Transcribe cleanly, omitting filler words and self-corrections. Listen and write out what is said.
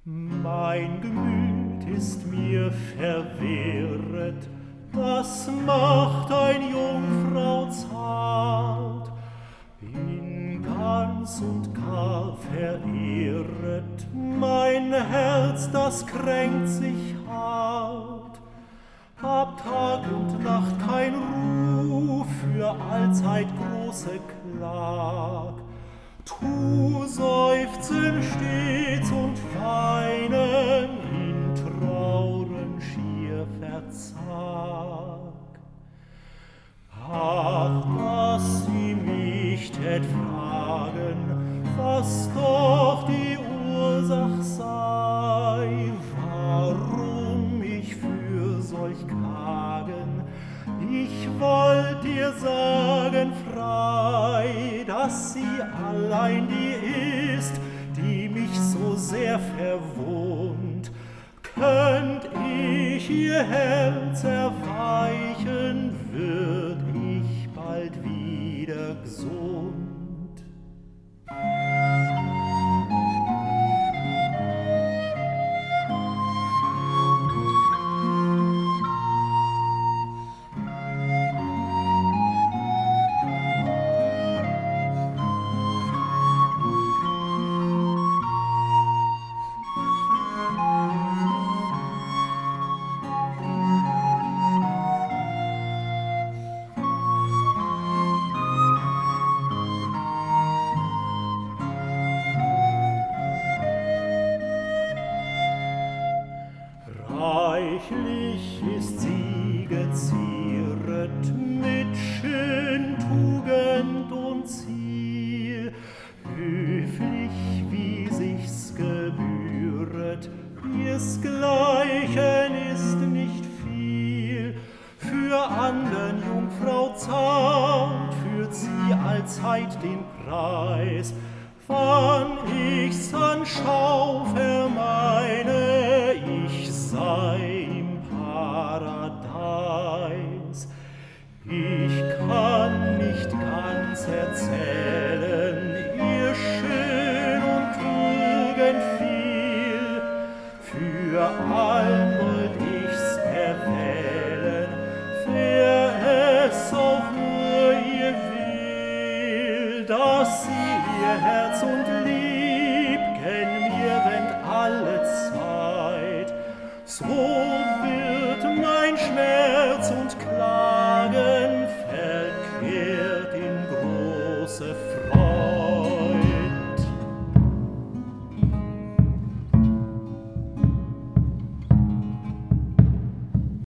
Mein Gemüt ist mir verwehret, das macht ein Jungfrau zart. Bin ganz und gar verehret, mein Herz, das kränkt sich hart. Hab Tag und Nacht kein Ruh für allzeit große Klag. Tu seufzen stets und weinen in Trauren schier verzag. Ach, dass sie mich tät fragen, was doch die Ursach sei, warum ich für solch klagen. Ich wollt dir sagen frei, dass sie allein die ist, die mich so sehr verwundt. Könnt ich ihr Herz erweichen, würd ich bald wieder gesund. Reichlich ist sie gezieret mit schön Tugend und Ziel, höflich wie sich's gebühret, ihrsgleichen ist nicht viel. Für andern Jungfrau zart führt sie allzeit den Preis. Wann ich's anschau, vermeine ich sei im Paradies. Ich kann nicht ganz erzählen, ihr schön und Tugend viel, für